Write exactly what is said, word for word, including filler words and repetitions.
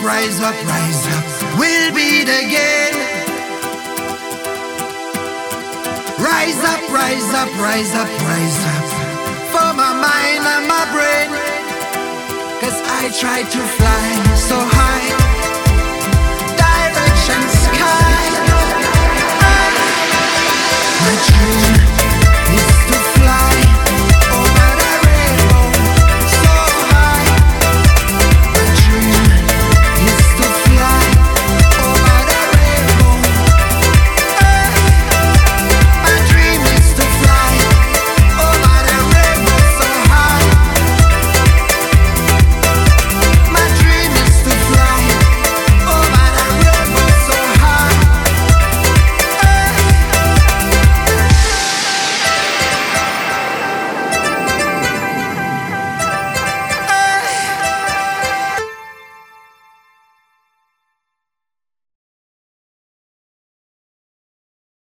rise up, rise up. We'll beat again. Rise up, rise up, rise up, rise up. For my mind and my brain. Cause I try to fly so high. Direction sky. My dream.